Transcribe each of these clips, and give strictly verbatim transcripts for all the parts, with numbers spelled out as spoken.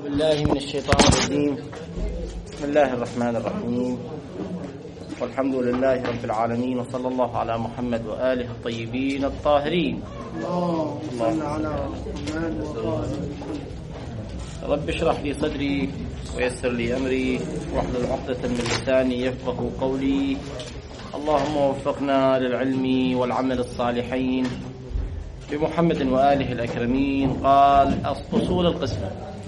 أعوذ بالله من الشيطان الرجيم. بسم الله الرحمن الرحيم، والحمد لله رب العالمين، وصلى الله على محمد وآله الطيبين الطاهرين. اللهم على محمد رب اشرح لي صدري ويسر لي أمري واحلل عقدة من لساني يفقه قولي. اللهم وفقنا للعلم والعمل الصالحين بمحمد وآله الأكرمين. قال أصول القسمة.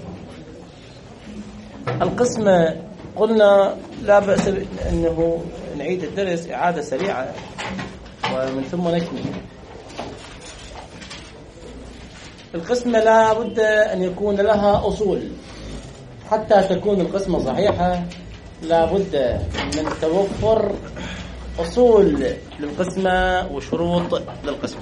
القسمة قلنا لا بأس أنه نعيد الدرس إعادة سريعة ومن ثم نكمل. القسمة لا بد أن يكون لها أصول حتى تكون القسمة صحيحة. لا بد من توفر أصول للقسمة وشروط للقسمة.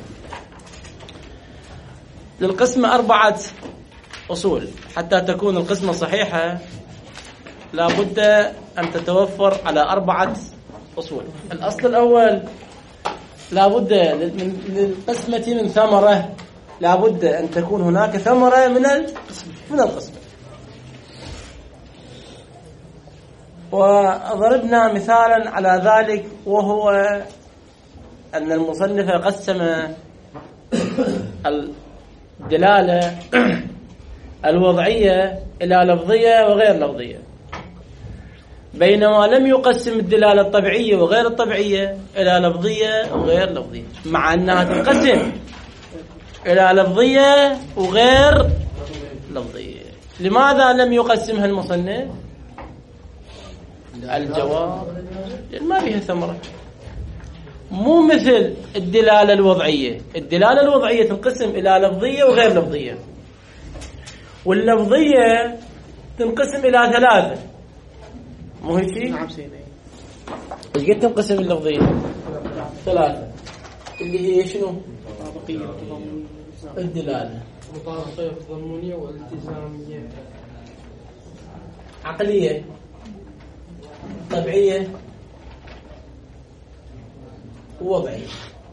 للقسمة أربعة أصول حتى تكون القسمة صحيحة. لا بد أن تتوفر على أربعة أصول. الأصل الأول لا بد للقسمة من ثمرة. لا بد أن تكون هناك ثمرة من من القسمة. وضربنا مثالا على ذلك، وهو أن المصنف قسم الدلالة الوضعية إلى لفظية وغير لفظية، بينما لم يقسم الدلالة الطبيعية وغير الطبيعية إلى لفظية وغير لفظية، مع أنها تنقسم إلى لفظية وغير لفظية. لماذا لم يقسمها المصنف؟ الجواب لأن ما بها ثمرة. مو مثل الدلالة الوضعية. الدلالة الوضعية تنقسم إلى لفظية وغير لفظية، واللفظية تنقسم إلى ثلاثة. مو هيك شيء؟ نعم سيدي. ايش قد تنقسم اللفظية؟ ثلاثة، اللي هي شنو؟ مطابقية وتضمنية. الدلالة مطابقية وتضمنية والتزامية. عقلية، طبيعية، ووضعية.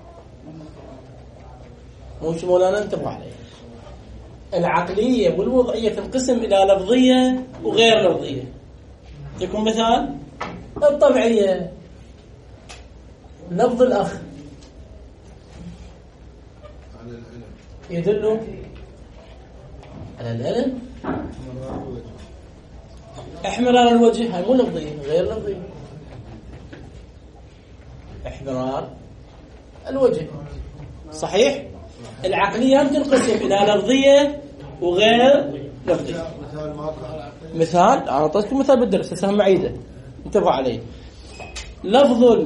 مو شو مولانا انتبهوا عليه. العقلية والوضعية تنقسم إلى لفظية وغير لفظية. يكون مثال الطبيعية لفظ الأخ يدل على العلم. احمرار الوجه هاي مو لفظية، غير لفظية. احمرار الوجه صحيح. العقلية تنقسم إلى لفظية وغير لفظية. مثال أنا أعطيتكم مثال بالدرس هسه معيدة انتبهوا عليه. لفظ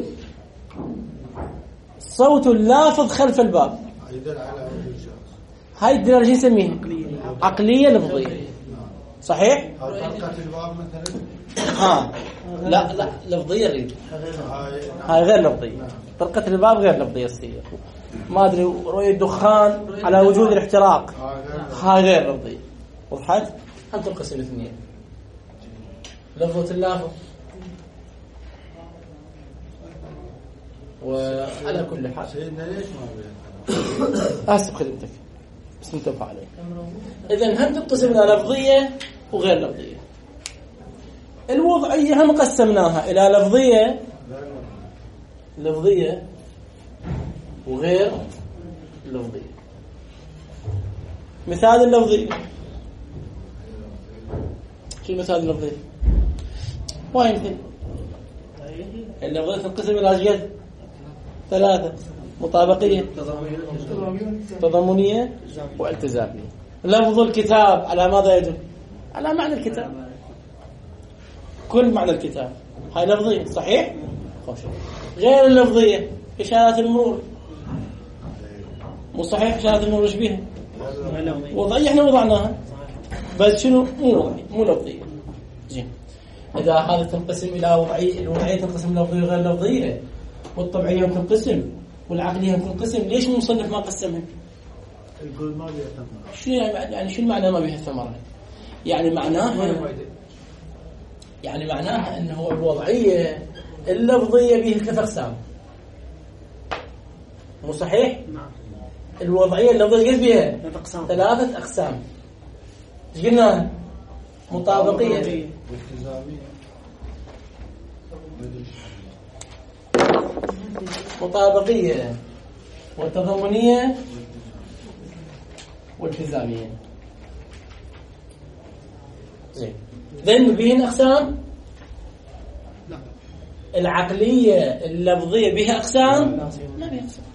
صوت اللافظ خلف الباب، هاي الدلالة شو نسميها؟ عقلية لفظية صحيح؟ ها لا لا لفظية غير. هاي غير لفظية. طرقة الباب غير لفظية تصير. ما أدري رؤية الدخان على وجود الاحتراق، هاي غير لفظية. وضحت؟ هم تنقسم اثنين. لفظة اللافظ وعلى كل حال سيدنا ليش ما أسف خدمتك بس انتبه عليه. إذن هم تنقسم إلى لفظية وغير لفظية. الوضعية هم قسمناها إلى لفظية لفظية وغير لفظية. مثال اللفظية، شو مثال اللفظية؟ ما يمكن. اللفظية تنقسم إلى أشياء ثلاثة: مطابقية، تضمنية، والتزامية. لفظ الكتاب على ماذا يدل؟ على معنى الكتاب، كل معنى الكتاب، هاي لفظية صحيح؟ خوش. غير اللفظية إشارات المرور، مو صحيح؟ إشارات المرور ايش بيها؟ وضعية احنا وضعناها بس شنو؟ مو وضعية مو لفظية. زين، إذا هذا تنقسم إلى وضعية، الوضعية تنقسم لفظية وغير لفظية، والطبيعية تنقسم، والعقلية تنقسم، ليش المصنف ما قسمها؟ يقول ما بيها ثمرة. شنو يعني؟ شو المعنى ما بيها ثمرة؟ يعني معناها يعني معناها أنه الوضعية اللفظية بيها ثلاث أقسام. مو صحيح؟ نعم. الوضعية اللفظية قد بيها ثلاث أقسام. ثلاثة أقسام. ايش قلنا؟ مطابقية والتزامية. مطابقية والتضمنية والتزامية. زين ذن بهن أقسام. لا. العقلية اللفظية بها أقسام ما بها أقسام.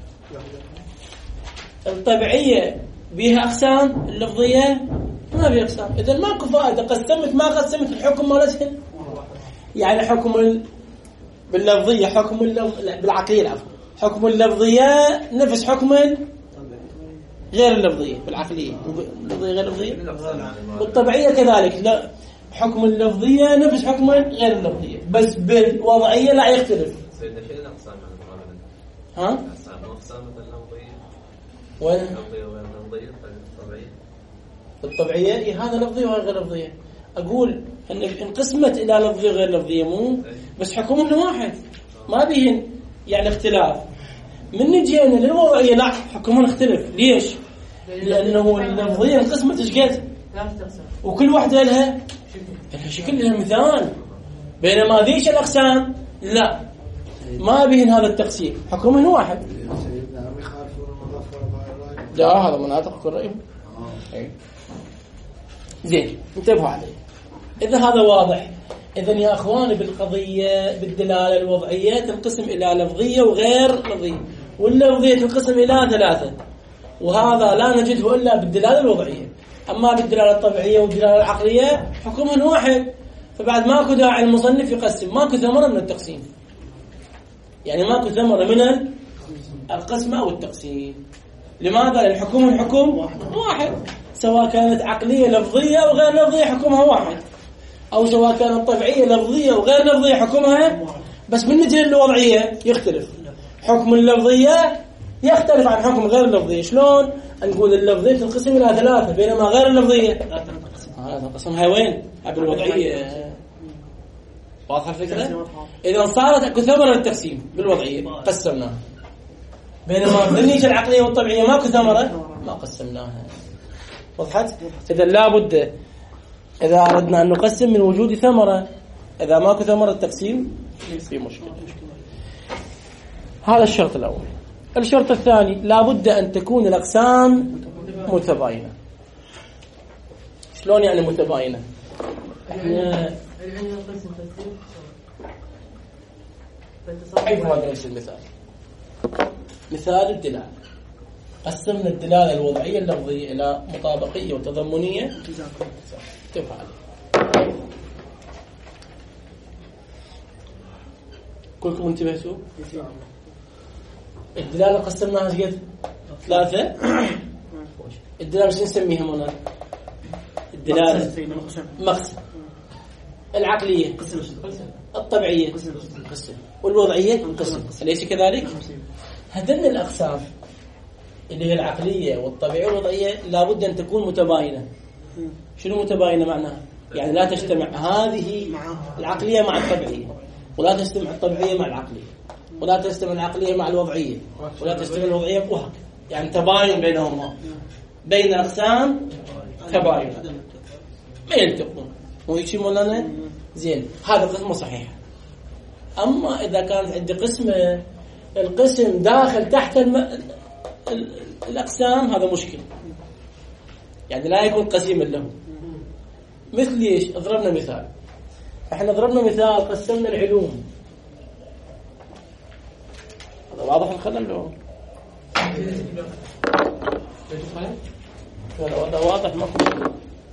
الطبيعية بها أقسام، اللفظية ما بها أقسام. إذا ماكو فائدة قسمت ما قسمت الحكم مالتهن. يعني حكم ال... باللفظية حكم اللفظ... بالعقلية العفو حكم اللفظية نفس حكم غير اللفظية بالعقلية، اللفظية غير اللفظية، والطبيعية كذلك لا حكم اللفظية نفس حكم غير اللفظية، بس بالوضعية لا يختلف. سيدنا شيء الأقسام عن المعاملة. ها؟ أقسام أقسام مثل اللفظية. وين؟ اللفظية وغير اللفظية الطبيعية. الطبيعية إيه هذا لفظية وغير لفظية. أقول إن انقسمت إلى لفظية وغير لفظية مو بس حكمهن واحد ما بيهن يعني اختلاف. من نجينا للوضعية لا حكمهن اختلف. ليش؟ لأنه اللفظية انقسمت إيش قد؟ وكل واحدة لها لها شكل لها مثال، بينما ذيش الأقسام لا ما بيهن هذا التقسيم حكمهن واحد. سيدنا هم يخالفون المظفر وغير ذلك. لا هذا مناطق الرأي. زين انتبهوا عليه. إذا هذا واضح، إذن يا أخواني بالقضية بالدلالة الوضعية تنقسم إلى لفظية وغير لفظية، واللفظية تنقسم إلى ثلاثة، وهذا لا نجده إلا بالدلالة الوضعية. أما بالدلالة الطبيعية والدلالة العقلية حكمهن واحد، فبعد ماكو داعي المصنف يقسم، ماكو ثمرة من التقسيم، يعني ماكو ثمرة من القسم أو التقسيم. لماذا؟ لأن حكمهن حكم واحد، سواء كانت عقلية لفظية أو غير لفظية حكمها واحد، أو سواء كانت طبيعية لفظية وغير لفظية حكمها. بس بالنسبة للوضعية يختلف، حكم اللفظية يختلف عن حكم غير اللفظية. شلون؟ نقول اللفظية تنقسم إلى ثلاثة بينما غير اللفظية لا تنقسمها وين؟ بالوضعية. واضحة الفكرة؟ إذا صارت أكو ثمرة للتقسيم بالوضعية قسمناها، بينما بالنية العقلية والطبيعية ماكو ثمرة ما قسمناها. وضحت؟ إذا لابد إذا أردنا أن نقسم من وجود ثمرة، إذا ماكو ثمرة التقسيم في مشكلة. هذا الشرط الأول. الشرط الثاني لابد أن تكون الأقسام متباينة. شلون يعني متباينة؟ احنا كيف هذا نفس المثال؟ مثال الدلالة، قسمنا الدلالة الوضعية اللفظية إلى مطابقية وتضمنية تفعل. كلكم انتبهتوا؟ الدلالة قسمناها قد ثلاثة. الدلالة شو نسميها هنا؟ الدلالة مقسم، العقلية الطبيعية قسم، والوضعية قسم، أليس كذلك؟ هذين الأقسام اللي هي العقلية والطبيعية والوضعية لابد أن تكون متباينة. شنو متباينة معناها؟ يعني لا تجتمع هذه العقلية مع الطبيعية، ولا تجتمع الطبيعية مع العقلية، ولا تجتمع العقلية مع الوضعية، ولا تجتمع الوضعية وهكذا. يعني تباين بينهما، بين الأقسام تباين ما يلتقون. ويشي مولانا زين هذا قسمه صحيح. أما إذا كانت عندي قسمة القسم داخل تحت الم... ال... الأقسام هذا مشكل، يعني لا يكون قسيما له. مثل ليش؟ ضربنا مثال، احنا ضربنا مثال قسمنا العلوم، هذا واضح الخلل له؟ هذا واضح مفهوم.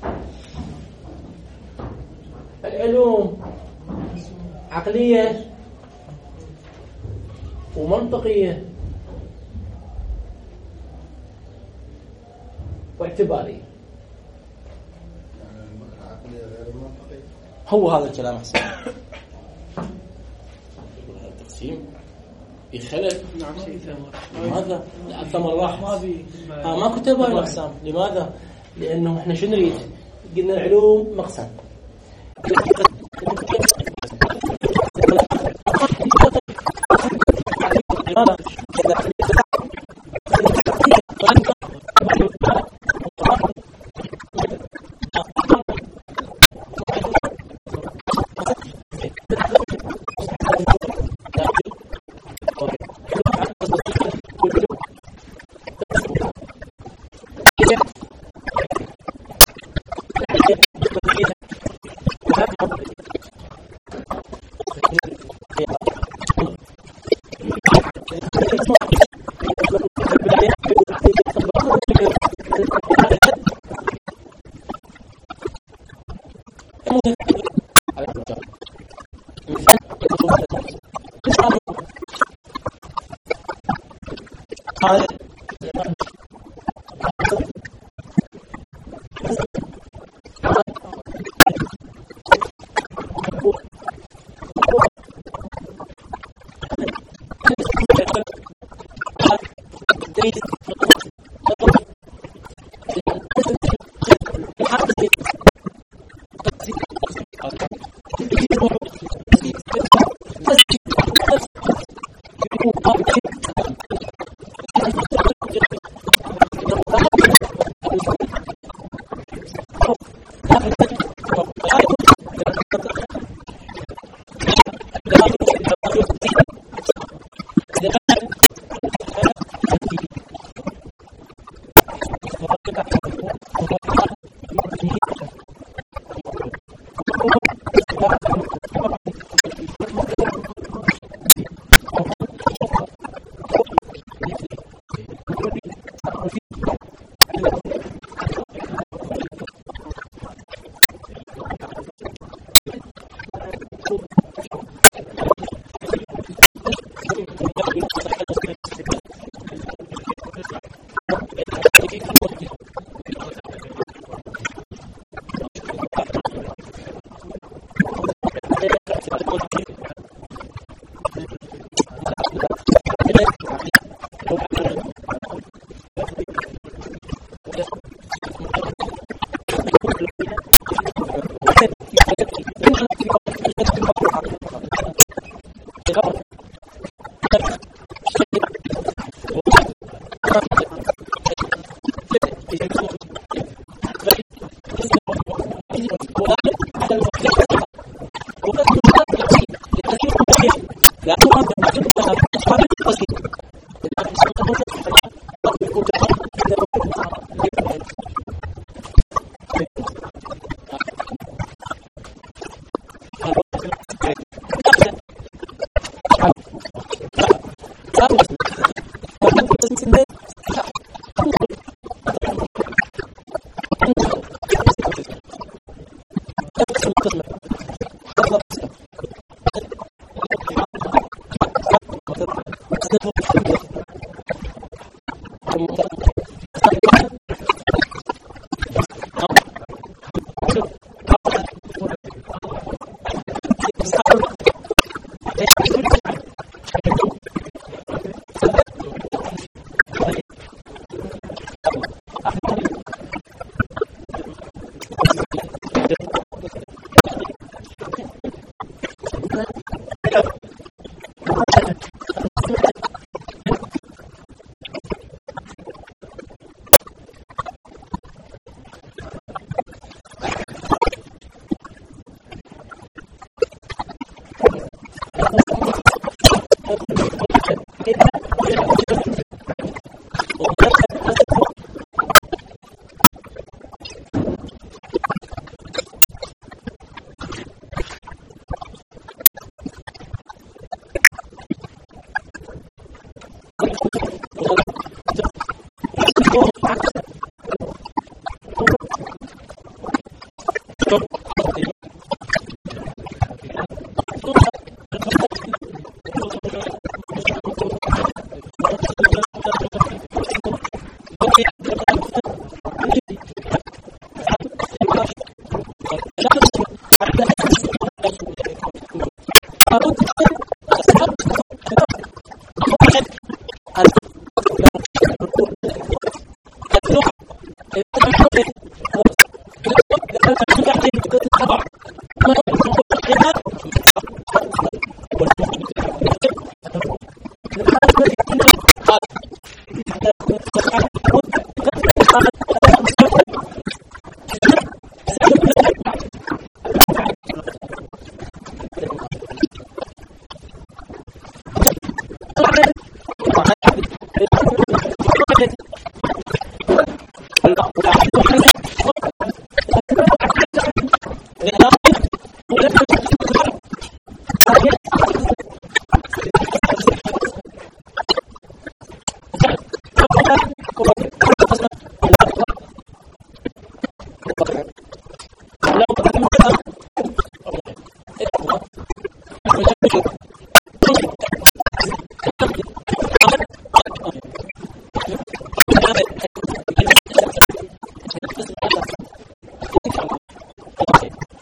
العلوم عقلية ومنطقية واعتبارية. هو هذا الكلام أحسن. هذا التقسيم بخلل. لماذا؟ لا الثمر واحد. ها ما كتب هاي الأقسام. لماذا؟ لأنه إحنا شو نريد؟ قلنا العلوم مقسم.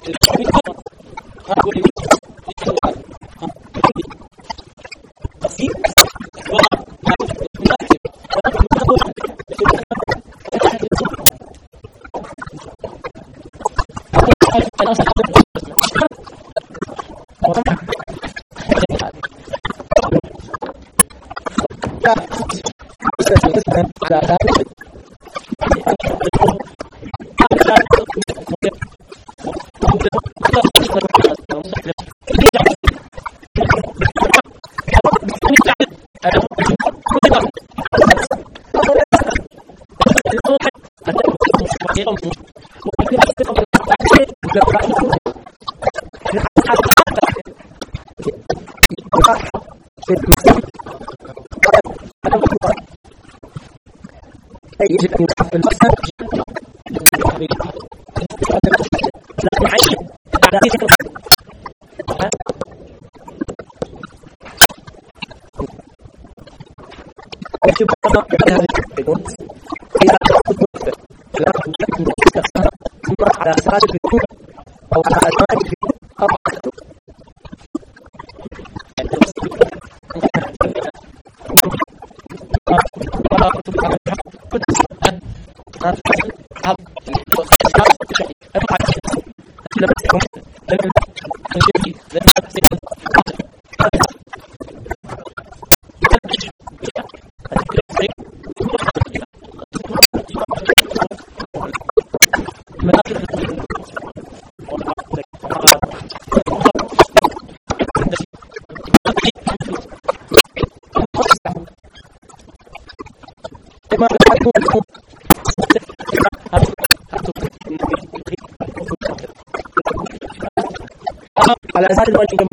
يجب أن يتحفل المسجد على أسرار الفتون أو على أسرار الفتون أو على أساس الواجب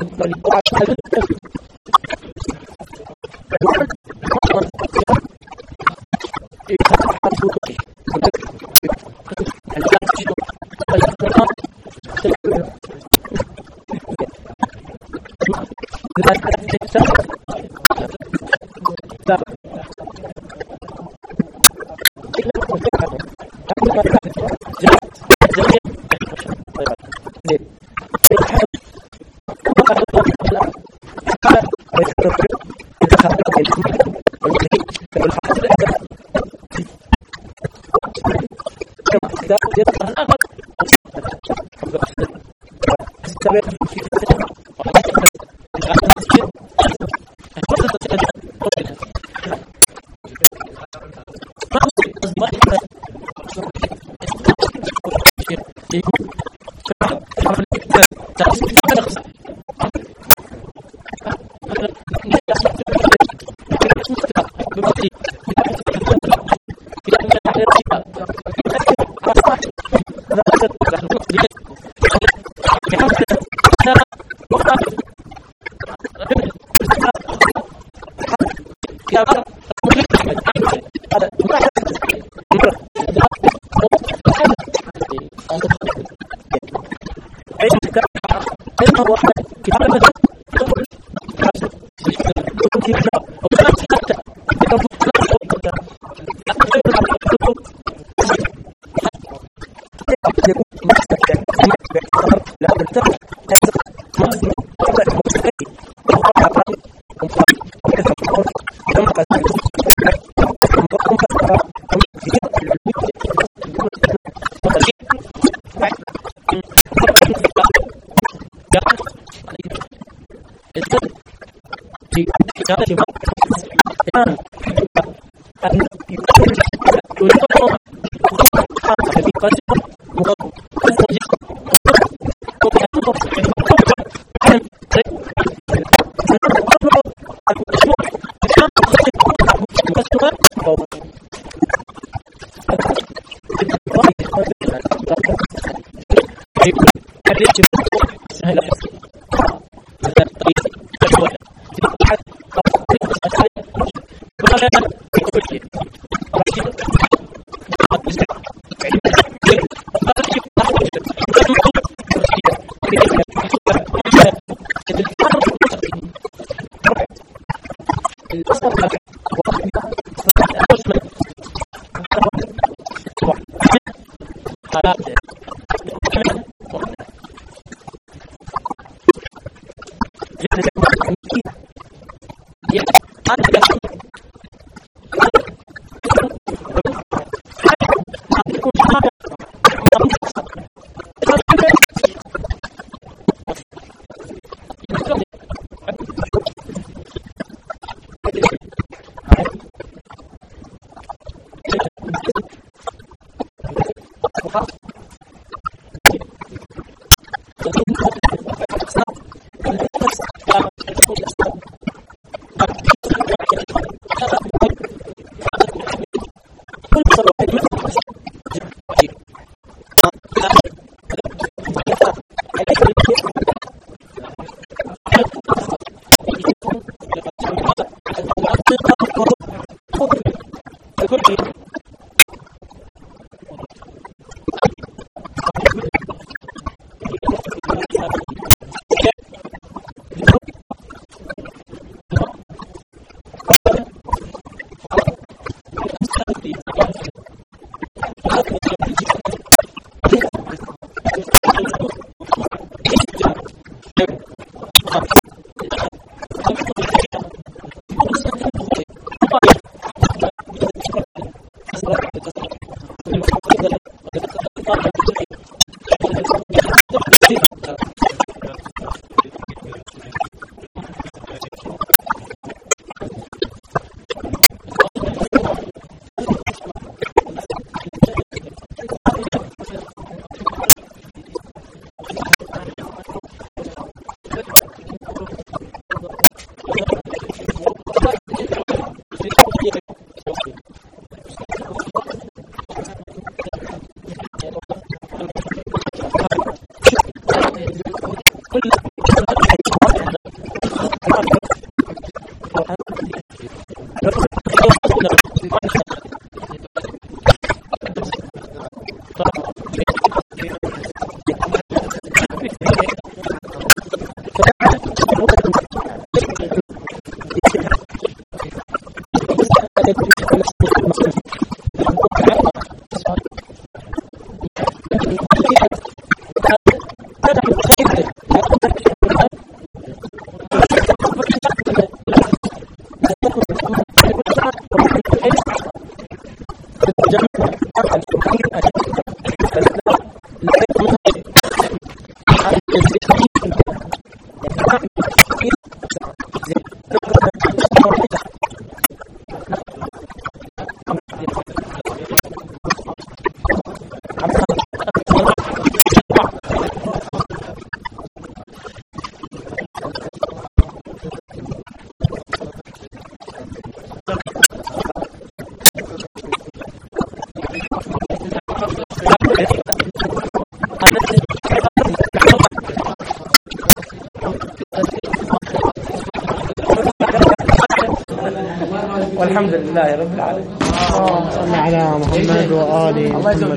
والحمد لله رب العالمين. اللهم صل على محمد وآل محمد.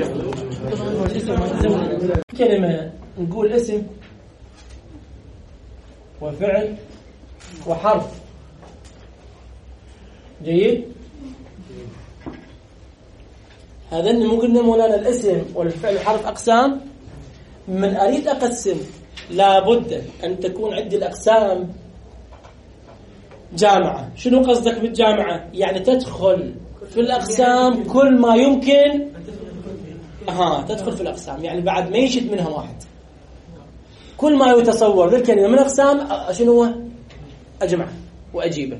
كلمة نقول اسم وفعل وحرف. جيد. هذا مو قلنا مولانا الاسم والفعل والحرف أقسام. من أريد أقسم لابد أن تكون عندي الأقسام جامعة. شنو قصدك بالجامعة؟ يعني تدخل في الأقسام كل ما يمكن. ها تدخل في الأقسام يعني بعد ما يشد منها واحد كل ما يتصور ذلك الكلمة من أقسام شنو هو أجمع وأجيبه.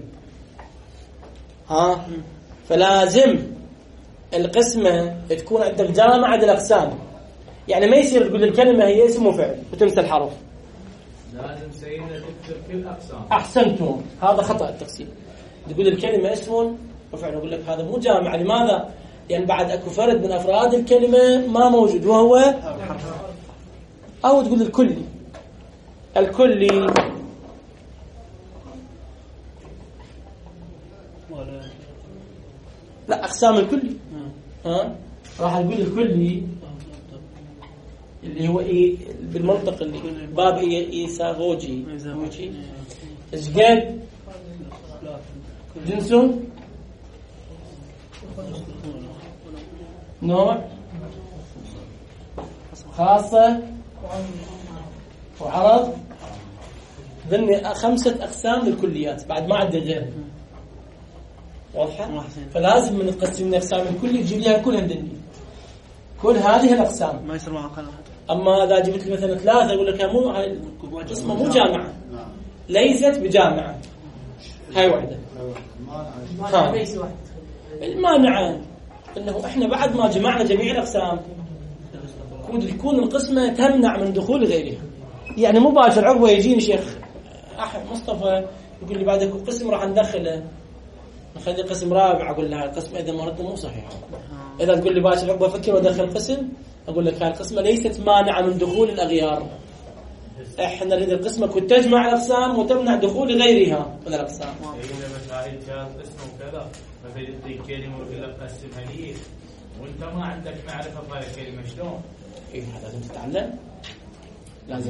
ها فلازم القسمة تكون عندك جامعة الأقسام. يعني ما يصير تقول الكلمة هي اسم وفعل وتنسى الحرف. لازم سيدنا تكتب كل أقسام. أحسنتم. هذا خطأ التقسيم. تقول الكلمة اسم وفعل أقول لك هذا مو جامع. لماذا؟ لأن يعني بعد أكو فرد من أفراد الكلمة ما موجود وهو أو تقول الكلي. الكلي لا أقسام الكلي. ها راح نقول الكلي اللي هو إيه بالمنطق اللي باب إيساغوجي إيش قد جنس نوع خاصة وعرض. ذني خمسة أقسام للكليات بعد ما عندي غير. واضحة؟ فلازم من نقسم الأقسام الكلية تجيب لها كلها ذني كل هذه الأقسام. ما يصير معها خلل. أما إذا جبت لي مثلا ثلاثة يقول لك مو هاي اسمها مو جامعة. ليست بجامعة. هاي واحدة. المانع إنه إحنا بعد ما جمعنا جميع الأقسام يكون القسمة تمنع من دخول غيرها. يعني مباشر عقبه يجيني شيخ أحد مصطفى يقول لي بعدك قسم راح ندخله نخلي قسم رابع، أقول له القسم إذا مرتنا مو صحيح. إذا تقول لي باشر عقبه أفكر وأدخل قسم، أقول لك هاي القسمة ليست مانعة من دخول الأغيار. إحنا نريد القسمة كنت تجمع الأقسام وتمنع دخول غيرها من الأقسام. إذا مسائل جاز قسم وكذا مثلا يديك كلمة ويقول لك قسمها لي وأنت ما عندك معرفة بهاي الكلمة شلون؟ إيه لازم تتعلم. لازم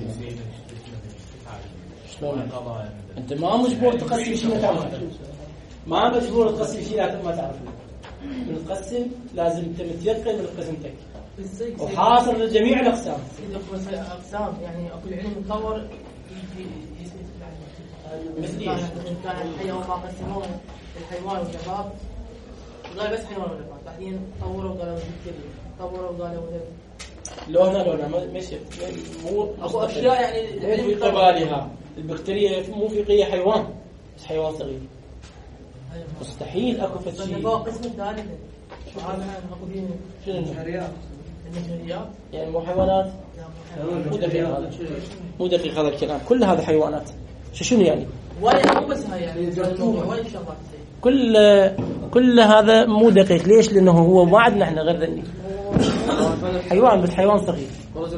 شلون؟ أنت ما مجبور تقسم شيء ما تعرفه. ما مجبور تقسم شيء ما تعرفه. من القسم لازم أنت متيقن من قسمتك. وحاصر لجميع الأقسام. إذا خمس أقسام يعني أكل علم يتطور مثل إيش؟ كان الحيوان ما قسموه الحيوان والنبات قال بس حيوان والنبات بعدين طوروا قالوا بالكلية طوروا قالوا لونها لونها ماشي مو أكو أشياء يعني مو في قبالها. البكتيريا مو في قية حيوان بس حيوان صغير مستحيل أكو فشي. النبات قسم ثالث هذا أكو دين شنو النجريات يعني مو حيوانات؟ مو دقيق هذا مو دقيق هذا الكلام. كل هذا حيوانات. شو شنو يعني؟ وين مو بس هاي يعني وين شغلات كل كل هذا مو دقيق. ليش؟ لأنه هو ما عندنا احنا غير ذني حيوان بس حيوان صغير.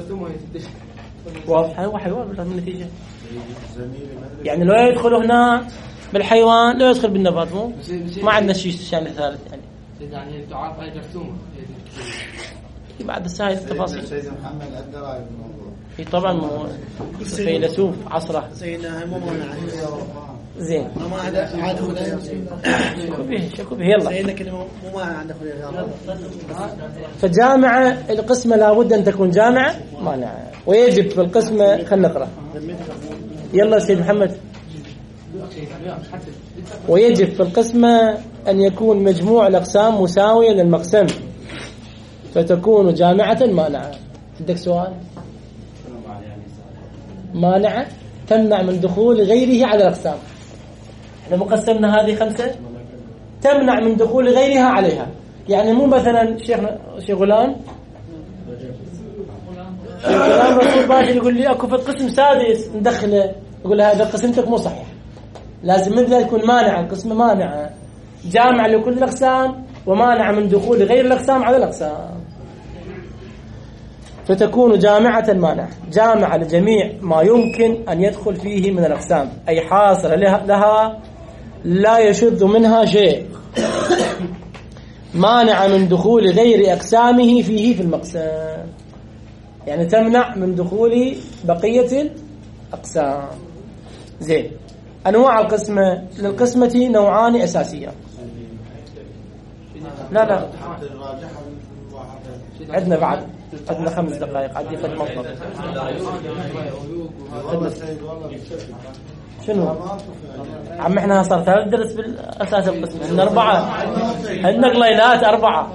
واضح هو حيوان بس النتيجة يعني لو يدخل هنا بالحيوان لو يدخل بالنبات مو ما عندنا شيء شان ثالث يعني. يعني تعرف هاي جرثومة بعد الساعة التفاصيل. سيد محمد عنده رأي بالموضوع. هي طبعا مو فيلسوف عصره. سيدنا مو مانع زين. ما عاد عاد هنا. شكو به شكو به يلا. سيدنا كلمة مو مانع عندك ولا. فجامعة القسمة لابد أن تكون جامعة مانعة ويجب في القسمة. خلنا نقرأ يلا سيد محمد. ويجب في القسمة أن يكون مجموع الأقسام مساوية للمقسم فتكون جامعة مانعة. عندك سؤال؟ مانعة تمنع من دخول غيره على الأقسام. احنا مقسمنا هذه خمسة تمنع من دخول غيرها عليها. يعني مو مثلا شيخنا شيخ غلام شيخ غلام رسول باجي يقول لي اكو في قسم سادس ندخله يقول هذا قسمتك مو صحيح. لازم مثلا يكون مانع القسم مانعة جامع لكل الأقسام ومانع من دخول غير الأقسام على الأقسام فتكون جامعة مانعة جامعة لجميع ما يمكن أن يدخل فيه من الأقسام أي حاصر لها لا يشذ منها شيء مانع من دخول غير أقسامه فيه في المقسم. يعني تمنع من دخول بقية الأقسام. زين. أنواع القسمة للقسمة نوعان أساسية. لا لا عندنا بعد عندنا خمس دقائق عندي قد مطلب. شنو عم احنا صار ثلاث درس بالأساس القسم عندنا أربعة عندنا قليلات أربعة.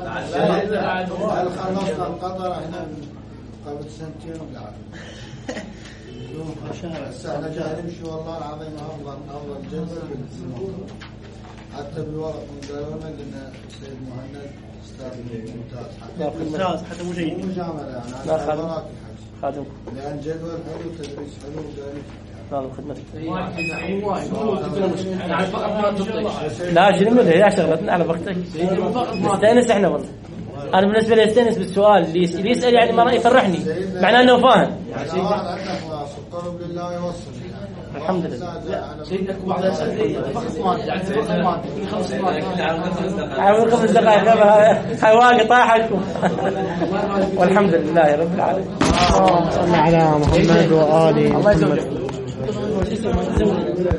خلصنا القطر احنا قبل سنتين وقاعد هسه احنا جاي نمشي والله العظيم افضل افضل جدول بالموضوع. حتى بالورق من قالوا لنا قلنا سيد مهند استاذ ممتاز ممتاز حتى مو جيد مو جامعه يعني لا خادم خادم لان جدول حلو تدريس حلو وقال لا خدمتك لا شنو من هي شغلتنا على وقتك نستانس احنا والله. انا بالنسبه لي استانس بالسؤال اللي يسال يعني ما يفرحني معناه انه فاهم. طلب لله يوصل الحمد لله. سيدك بعض الأسئلة فقط ما يعني فقط ما في خمس دقائق عامل خمس دقائق هاي واقع طاحكم والحمد لله رب العالمين. اللهم صل على محمد وآل محمد.